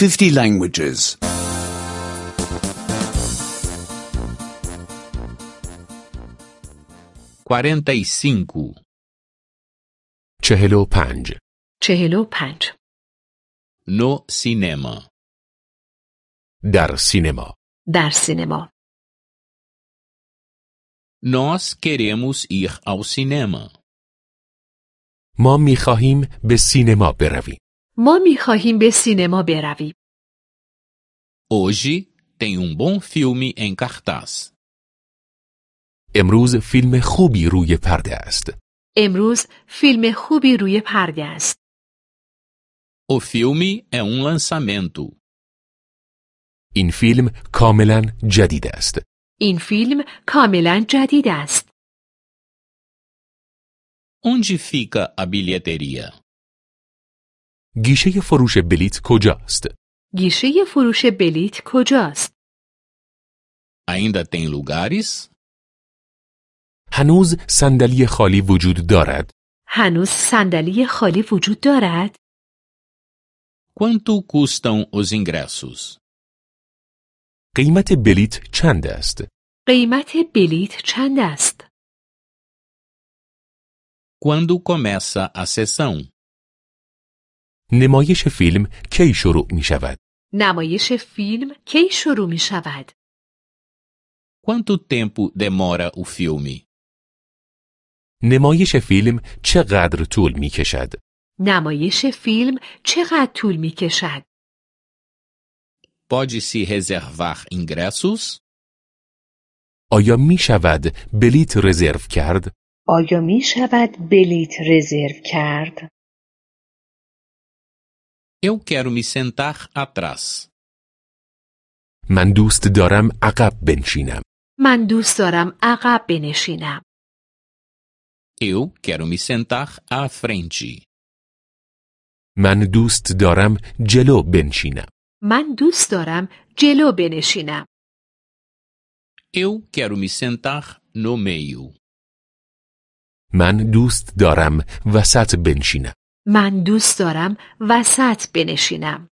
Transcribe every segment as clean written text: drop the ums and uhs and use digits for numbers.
50 languages. 45. 45. 45. No cinema. در سینما. در سینما. Nós queremos ir ao cinema. ما می‌خواهیم به سینما برویم. ما می‌خواهیم به سینما برویم. Hoje tem bom filme em cartaz. امروز فیلم خوبی روی پرده است. امروز فیلم خوبی روی پرده است. O filme é lançamento. این فیلم کاملا جدید است. این فیلم کاملا جدید است. Onde fica a bilheteria? گیشه فروش بلیت کجاست؟ گیشه فروش بلیت کجاست؟ Ainda tem lugares? هنوز صندلی خالی وجود دارد. هنوز صندلی خالی وجود دارد؟ Quanto custam os ingressos? قیمت بلیت چند است؟ قیمت بلیت چند است؟ Quando começa a sessão? نمایش فیلم کی شروع می شود؟ نمایش فیلم کی شروع می شود؟ Quanto tempo demora o filme? نمایش فیلم چقدر طول می کشد؟ نمایش فیلم چقدر طول می کشد؟ Pode-se reservar ingressos? آیا می شود بلیت رزرو کرد؟ آیا می شود بلیت رزرو کرد؟ Eu quero me sentar atrás. من دوست دارم عقب بنشینم. من دوست دارم عقب بنشینم. Eu quero me sentar à frente. من دوست دارم جلو بنشینم. من دوست دارم جلو بنشینم. Eu quero me sentar no meio. من دوست دارم وسط بنشینم. من دوست دارم وسط بنشینم.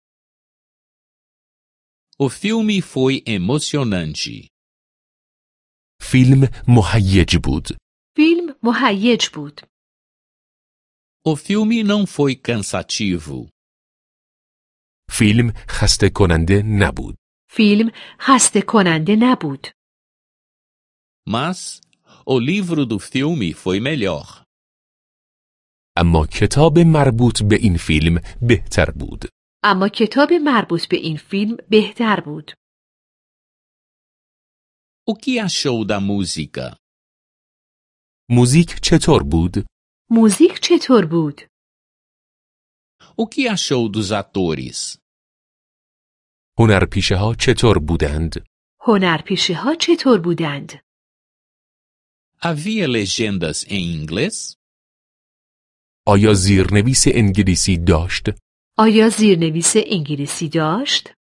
O filme foi emocionante. فیلم مهیج بود. فیلم مهیج بود. O filme não foi cansativo. فیلم خسته کننده نبود. فیلم خسته کننده نبود. Mas o livro do filme foi melhor. اما کتاب مربوط به این فیلم بهتر بود. اما کتاب مربوط به این فیلم بهتر بود. O que achou da música? موزیک چطور بود؟ موزیک چطور بود؟ O que achou dos atores? هنرپیشه ها چطور بودند؟ هنرپیشه ها چطور بودند؟ Havia legendas em inglês? آیا زیرنویس انگلیسی داشت؟ آیا زیرنویس انگلیسی داشت؟